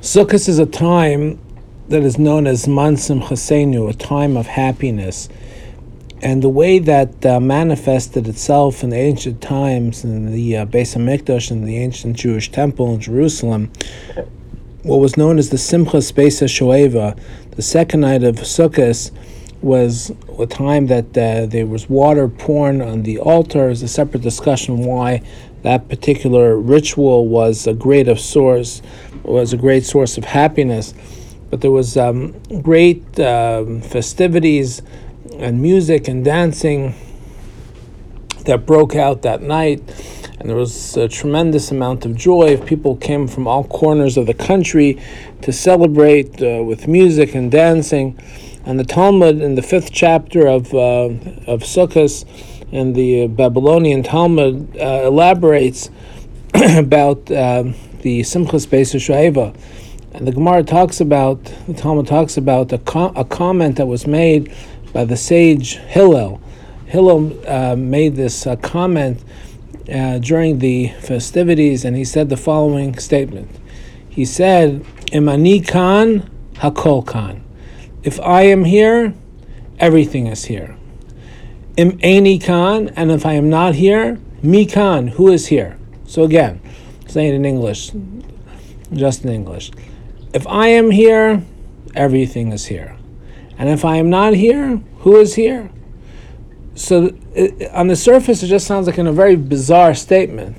Sukkot is a time that is known as Man Simchasenu, a time of happiness. And the way that manifested itself in the ancient times in the Beis HaMikdash, in the ancient Jewish temple in Jerusalem, what was known as the Simchas Beis HaShoeva, the second night of Sukkot, was a time that there was water poured on the altar. There's a separate discussion why that particular ritual was a great source of happiness. But there was great festivities and music and dancing that broke out that night, and there was a tremendous amount of joy. People came from all corners of the country to celebrate with music and dancing. And the Talmud, in the 5th chapter of Sukkot, in the Babylonian Talmud, elaborates about the Simchas Beis HaShoeva. And the Talmud talks about a comment that was made by the sage Hillel. Hillel made this comment during the festivities, and he said the following statement. He said, Im ani kan, hakol kan. If I am here, everything is here. Im eini kan, and if I am not here, mi kan, who is here? So again, saying it in English, just in English. If I am here, everything is here. And if I am not here, who is here? So on the surface, it just sounds like a very bizarre statement.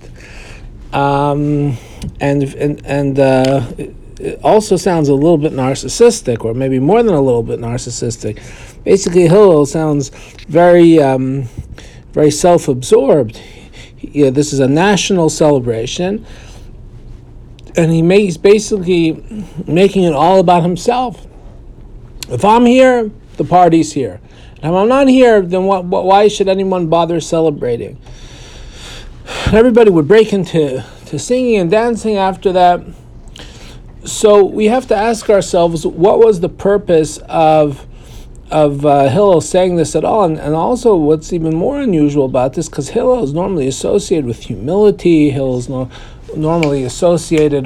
It also sounds a little bit narcissistic, or maybe more than a little bit narcissistic. Basically, Hillel sounds very self-absorbed. This is a national celebration, and he's basically making it all about himself. If I'm here, the party's here. And if I'm not here, then why should anyone bother celebrating? And everybody would break into singing and dancing after that. So we have to ask ourselves, what was the purpose of Hillel saying this at all? And also, what's even more unusual about this, because Hillel is normally associated with humility, Hillel's associated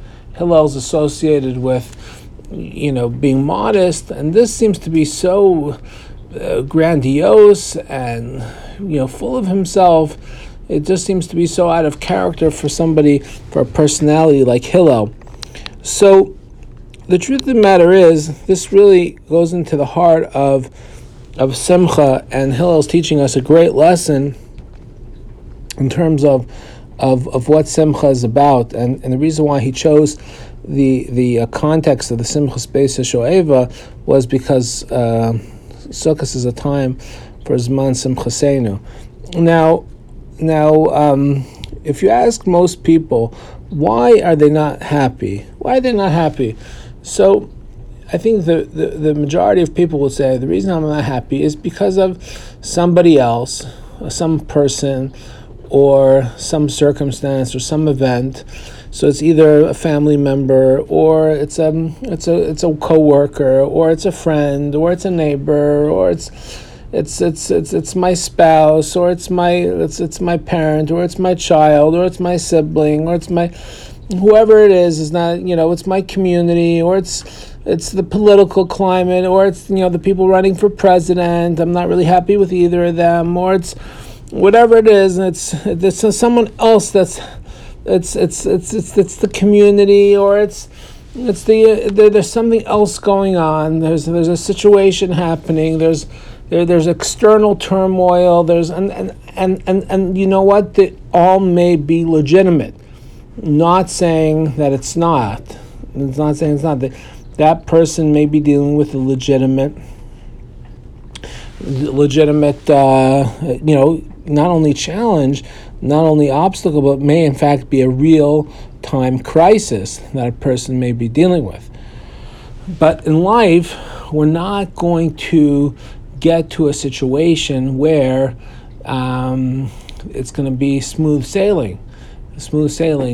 with being modest, and this seems to be so grandiose and full of himself. It just seems to be so out of character for a personality like Hillel. So the truth of the matter is, this really goes into the heart of Simcha, and Hillel's teaching us a great lesson in terms of what Simcha is about, and the reason why he chose the context of the Simchas Beis HaShoeva was because Sukkot is a time for Zman Simchasenu. Now, if you ask most people, why are they not happy? Why are they not happy? So I think the majority of people will say the reason I'm not happy is because of somebody else, some person, or some circumstance, or some event. So it's either a family member, or it's a coworker, or it's a friend, or it's a neighbor, or it's my spouse, or it's my parent, or it's my child, or it's my sibling, or it's my whoever it is not, it's my community, or it's the political climate, or it's the people running for president. I'm not really happy with either of them, or it's whatever it is, and it's someone else that's it's the community, or there's something else going on. There's a situation happening. There's external turmoil. And you know what? They all may be legitimate. Not saying that it's not. It's not saying it's not. That person may be dealing with a legitimate. Not only challenge, not only obstacle, but may in fact be a real-time crisis that a person may be dealing with. But in life, we're not going to get to a situation where it's going to be smooth sailing, for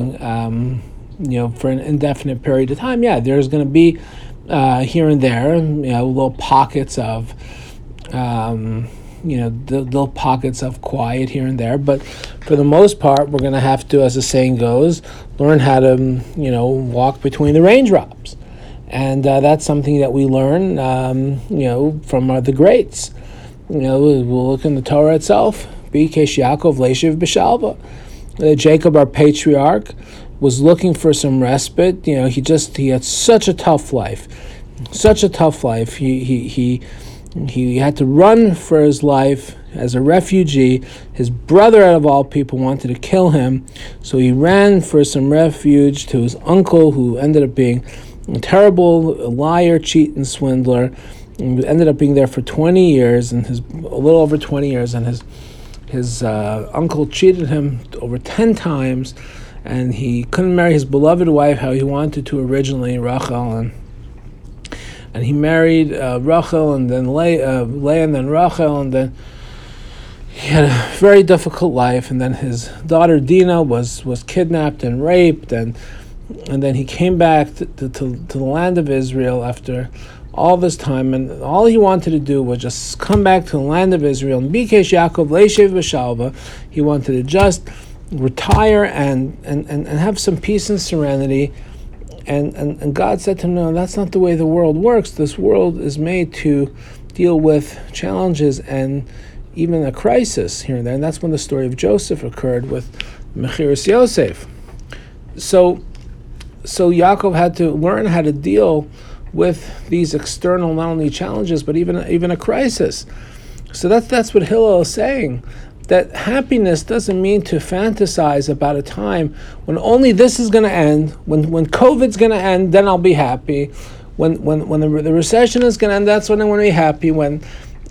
an indefinite period of time. Yeah, there's going to be here and there, little pockets of little pockets of quiet here and there, but for the most part, we're going to have to, as the saying goes, learn how to, walk between the raindrops. And that's something that we learn, from the greats. We'll look in the Torah itself. Bikesh Yaakov Leishiv B'Shalva. Jacob, our patriarch, was looking for some respite. He had such a tough life. He had to run for his life as a refugee. His brother, out of all people, wanted to kill him, so he ran for some refuge to his uncle, who ended up being a terrible liar, cheat, and swindler. And ended up being there for 20 years, and a little over 20 years, and his uncle cheated him over 10 times, and he couldn't marry his beloved wife how he wanted to originally, Rachel, and he married Rachel, and then Leah, and then Rachel, and then he had a very difficult life. And then his daughter Dinah was kidnapped and raped, and then he came back to the land of Israel after all this time, and all he wanted to do was just come back to the land of Israel. And Bikesh Yaakov Leishiv B'Shalva, he wanted to just retire and have some peace and serenity. And God said to him, no, that's not the way the world works. This world is made to deal with challenges and even a crisis here and there. And that's when the story of Joseph occurred with Mechiras Yosef. So Yaakov had to learn how to deal with these external, not only challenges, but even a crisis. So that's what Hillel is saying. That happiness doesn't mean to fantasize about a time when only this is going to end, when COVID's going to end, then I'll be happy. When the recession is going to end, that's when I'm going to be happy. When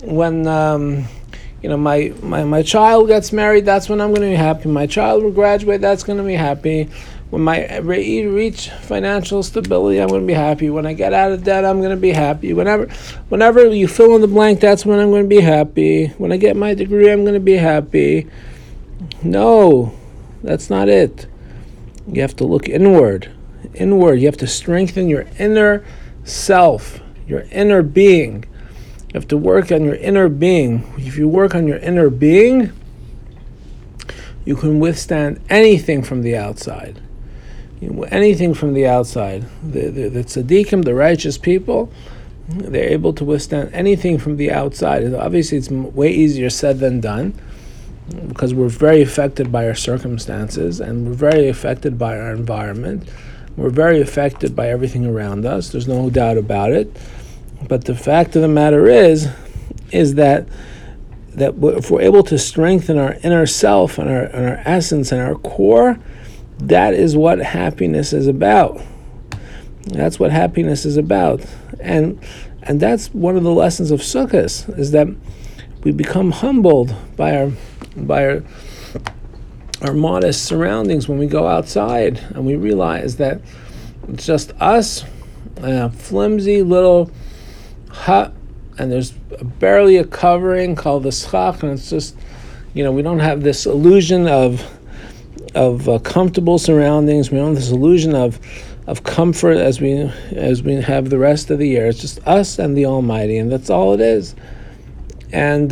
my child gets married, that's when I'm going to be happy. My child will graduate, that's going to be happy. When I reach financial stability, I'm going to be happy. When I get out of debt, I'm going to be happy. Whenever you fill in the blank, that's when I'm going to be happy. When I get my degree, I'm going to be happy. No, that's not it. You have to look inward. You have to strengthen your inner self, your inner being. You have to work on your inner being. If you work on your inner being, you can withstand anything from the outside. Anything from the outside. The tzaddikim, the righteous people, they're able to withstand anything from the outside. Obviously, it's way easier said than done, because we're very affected by our circumstances, and we're very affected by our environment. We're very affected by everything around us. There's no doubt about it. But the fact of the matter is that if we're able to strengthen our inner self and our essence and our core, that is what happiness is about. That's what happiness is about. And that's one of the lessons of Sukkot, is that we become humbled by our modest surroundings when we go outside, and we realize that it's just us, a flimsy little hut, and there's barely a covering called the schach, and it's just, we don't have this illusion of comfortable surroundings. We don't have this illusion of comfort as we have the rest of the year. It's just us and the Almighty, and that's all it is. And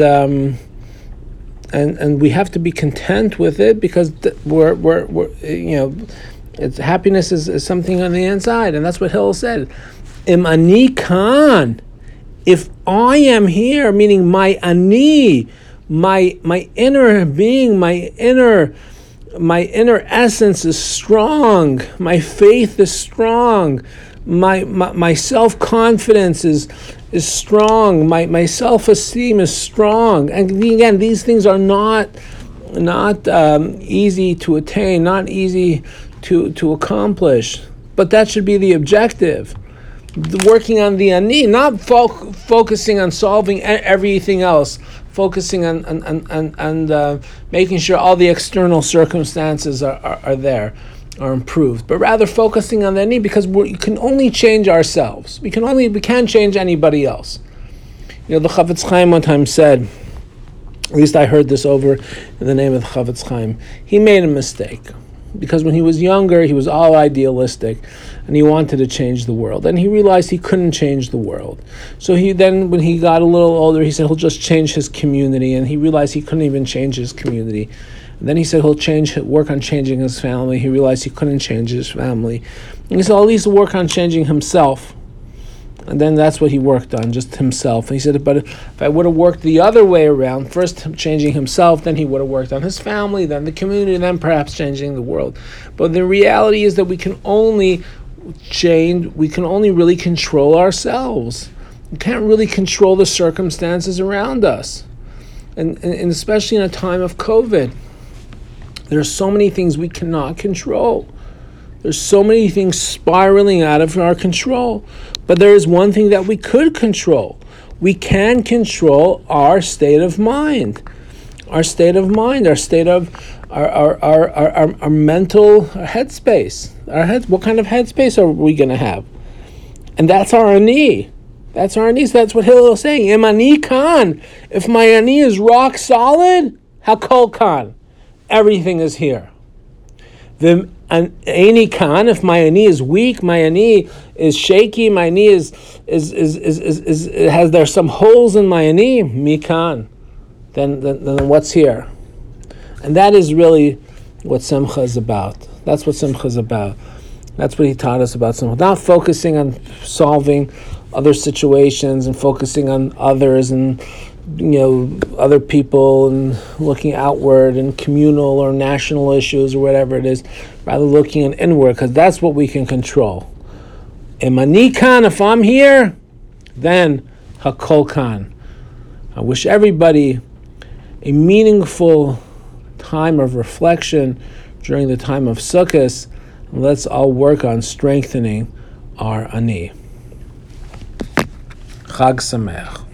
we have to be content with it, because we're it's happiness is something on the inside, and that's what Hillel said. Im ani kan, if I am here, meaning my ani, my inner being, my inner essence is strong. My faith is strong. My self-confidence is strong. My self-esteem is strong. And again, these things are not easy to attain, not easy to accomplish. But that should be the objective. Working on the ani, not focusing on solving everything else. Focusing on making sure all the external circumstances are there, are improved, but rather focusing on the need, because we can only change ourselves. We can't change anybody else. The Chavetz Chaim one time said, at least I heard this over in the name of the Chavetz Chaim, he made a mistake. because when he was younger, he was all idealistic, and he wanted to change the world. And he realized he couldn't change the world. So when he got a little older, he said he'll just change his community, and he realized he couldn't even change his community. And then he said he'll work on changing his family. He realized he couldn't change his family. And he said, I'll at least work on changing himself. And then that's what he worked on, just himself. And he said, but if I would have worked the other way around, first changing himself, then he would have worked on his family, then the community, then perhaps changing the world. But the reality is that we can only really control ourselves. We can't really control the circumstances around us. And especially in a time of COVID, there are so many things we cannot control. There's so many things spiraling out of our control. But there is one thing that we could control. We can control our state of mind. Our state of mind, our state of our mental headspace. What kind of headspace are we going to have? And that's our ani. That's our ani. So that's what Hillel is saying. Im ani kan. If my ani is rock solid, hakol kan. Everything is here. The ani kan, if my ani is weak, my ani is shaky, my ani there's some holes in my ani, mikan. Then what's here? And that is really what Simcha is about. That's what Simcha is about. That's what he taught us about Simcha. Not focusing on solving other situations and focusing on others and other people and looking outward and communal or national issues or whatever it is, rather looking inward, because that's what we can control. Imani kan, if I'm here, then hakol kan. I wish everybody a meaningful time of reflection during the time of Sukkot, and let's all work on strengthening our ani. Chag Sameach.